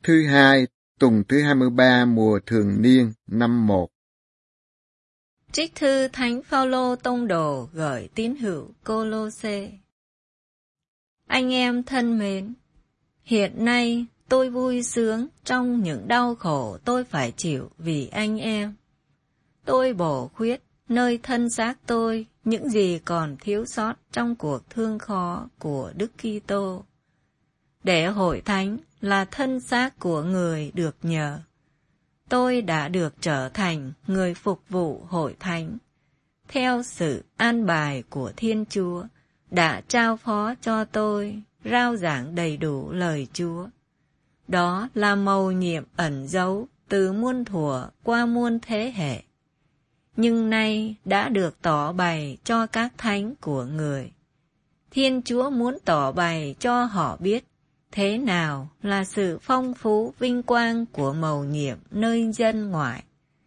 Thứ hai, tuần thứ 23 mùa thường niên năm 1. Trích thư Thánh Phaolô tông đồ gửi tín hữu Cô-lô-sê. Anh em thân mến, hiện nay tôi vui sướng trong những đau khổ tôi phải chịu vì anh em. Tôi bổ khuyết nơi thân xác tôi những gì còn thiếu sót trong cuộc thương khó của Đức Kitô, để hội thánh là thân xác của người được nhờ. Tôi đã được trở thành người phục vụ hội thánh, theo sự an bài của Thiên Chúa đã trao phó cho tôi rao giảng đầy đủ lời Chúa. Đó là mầu nhiệm ẩn giấu từ muôn thuở qua muôn thế hệ, nhưng nay đã được tỏ bày cho các thánh của người. Thiên Chúa muốn tỏ bày cho họ biết thế nào là sự phong phú vinh quang của mầu nhiệm nơi dân ngoại,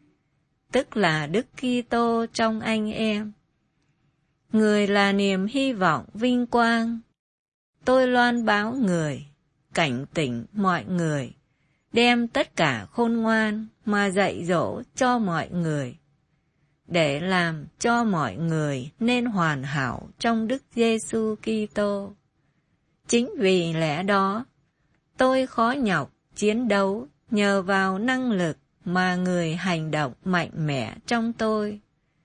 tức là Đức Kitô trong anh em. Người là niềm hy vọng vinh quang. Tôi loan báo người, cảnh tỉnh mọi người, đem tất cả khôn ngoan mà dạy dỗ cho mọi người, để làm cho mọi người nên hoàn hảo trong Đức Giêsu Kitô. Chính vì lẽ đó, tôi khó nhọc chiến đấu nhờ vào năng lực mà người hành động mạnh mẽ trong tôi.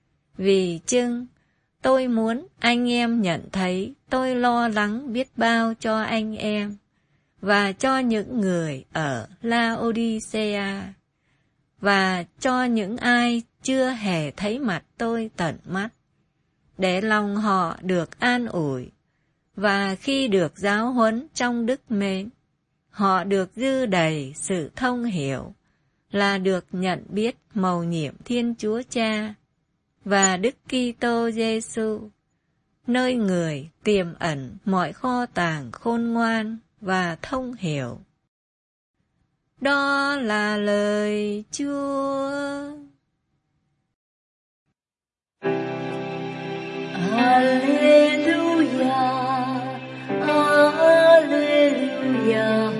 Vì chưng, tôi muốn anh em nhận thấy tôi lo lắng biết bao cho anh em và cho những người ở Laodicea và cho những ai chưa hề thấy mặt tôi tận mắt, để lòng họ được an ủi, và khi được giáo huấn trong đức mến, họ được dư đầy sự thông hiểu, là được nhận biết mầu nhiệm Thiên Chúa Cha và Đức Kitô Giêsu, nơi người tiềm ẩn mọi kho tàng khôn ngoan và thông hiểu. Đó là lời Chúa. Alleluia, Alleluia,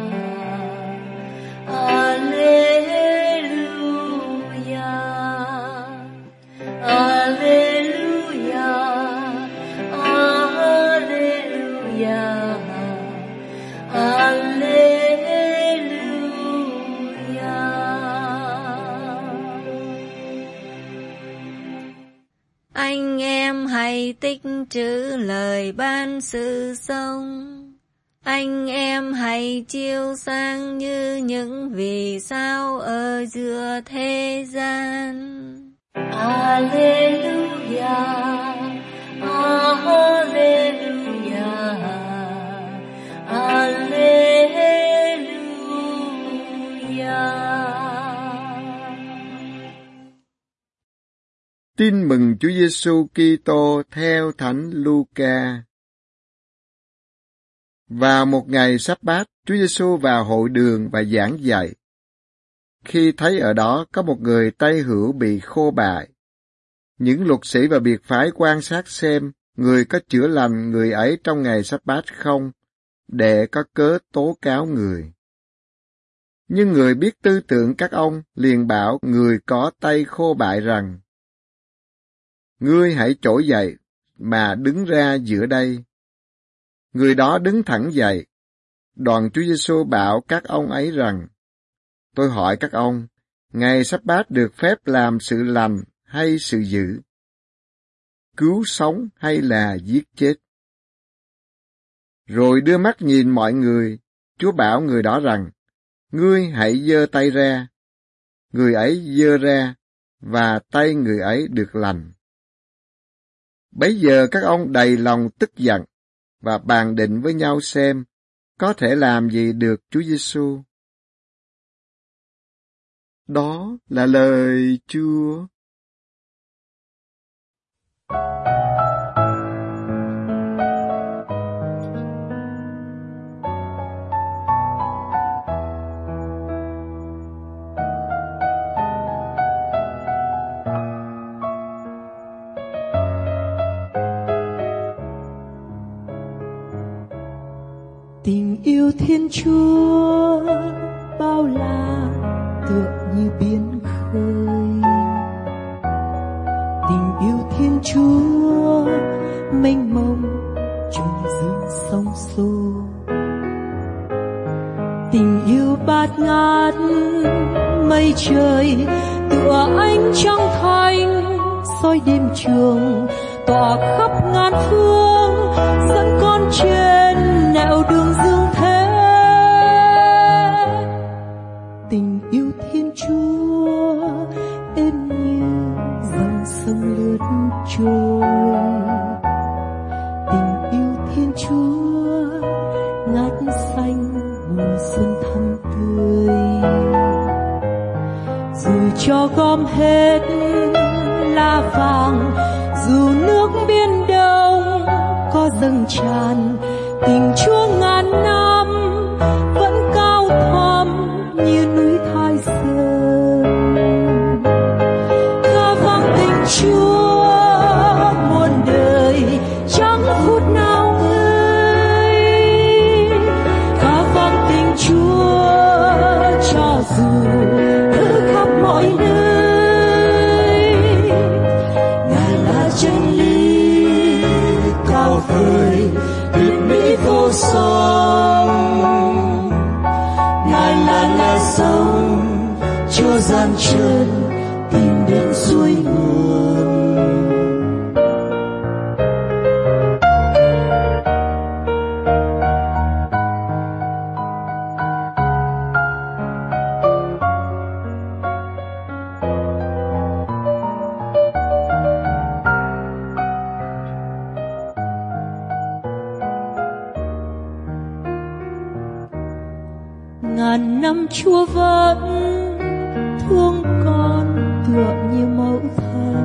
Alleluia, Alleluia, Alleluia, Alleluia. Anh em hãy tích trữ lời ban sự sống. Anh em hãy chiếu sáng như những vì sao ở giữa thế gian. Alleluia, Alleluia, Alleluia. Tin mừng Chúa Giêsu Kitô theo Thánh Luca. Vào một ngày Sa-bát, Chúa Giêsu vào hội đường và giảng dạy. Khi thấy ở đó có một người tay hữu bị khô bại, những luật sĩ và biệt phái quan sát xem người có chữa lành người ấy trong ngày Sa-bát không, để có cớ tố cáo người. Nhưng người biết tư tưởng các ông liền bảo người có tay khô bại rằng: Ngươi hãy trỗi dậy mà đứng ra giữa đây. Người đó đứng thẳng dậy. Đoàn Chúa Giêsu bảo các ông ấy rằng: Tôi hỏi các ông, ngày Sa-bát được phép làm sự lành hay sự dữ? Cứu sống hay là giết chết? Rồi đưa mắt nhìn mọi người, Chúa bảo người đó rằng: Ngươi hãy giơ tay ra. Người ấy giơ ra, và tay người ấy được lành. Bấy giờ các ông đầy lòng tức giận, và bàn định với nhau xem có thể làm gì được Chúa Giêsu. Đó là lời Chúa. Tình yêu Thiên Chúa bao la tựa như biển khơi. Tình yêu Thiên Chúa mênh mông trùng dương sông xô. Tình yêu bát ngát mây trời tựa ánh trăng thanh soi đêm trường tỏa khắp ngàn phương dẫn con trên nẻo đường dương thế. Tình yêu Thiên Chúa êm như dòng sông lướt trôi. Tình yêu Thiên Chúa ngát xanh mùa xuân thắm tươi. Dù cho gom hết lá vàng, dù nước biển đông có dâng tràn, tình Chúa ngàn năm vẫn cao thẳm như núi Thái Sơn. Ca vang tình Chúa muôn đời chẳng phút nào ngơi. Ca vang tình Chúa cho dù ở khắp mọi nơi. Ngài là chân lý cao vời tuyệt mỹ vô song. Ngài là sông cho gian chân tìm đến suối nguồn. Ngàn năm Chúa vẫn thương con tựa như mẫu thân,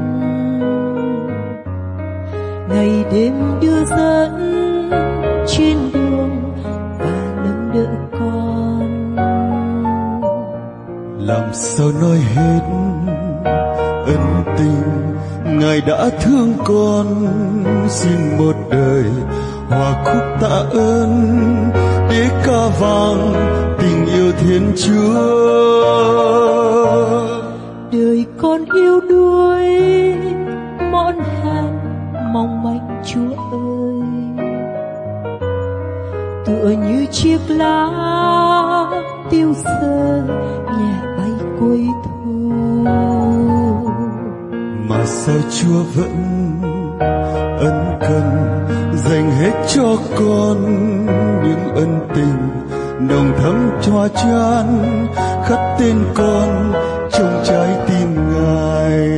ngày đêm đưa dẫn trên đường và nâng đỡ con. Làm sao nói hết ân tình Ngài đã thương con, xin một đời hòa khúc tạ ơn để ca vang tình yêu Thiên Chúa. Đời con yêu đuối mòn hèn mong manh Chúa ơi, tựa như chiếc lá tiêu sơ nhẹ bay cuối thu. Mà sao Chúa vẫn ân cần dành hết cho con những ân tình nồng thắm cho chan khắc tên con trong trái tim Ngài.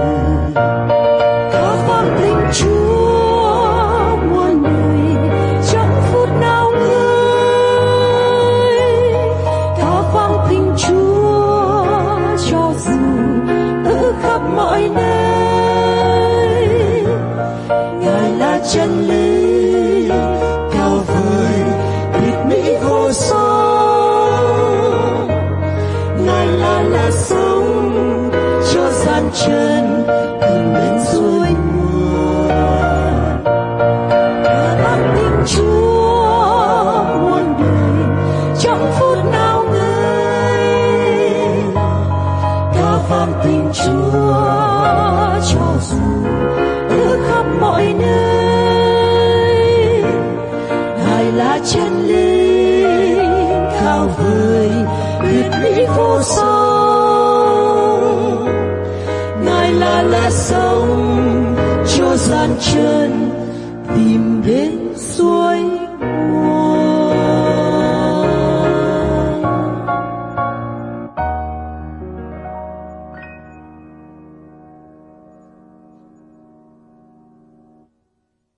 Ca vang tình Chúa muôn đời chẳng phút nào ngơi. Ca vang tình Chúa cho dù ở khắp mọi nơi. Ngài là chân lý cao vời tuyệt mỹ vô song. Ngài là sông cho gian chân tìm đến suối nguồn. Ca vang tình Chúa muôn đời chẳng phút nào ngơi. Ca vang tình Chúa cho dù ở khắp mọi nơi. Ngài là chân lý cao vời tuyệt mỹ vô song. Ngài là sông cho gian chân tìm đến suối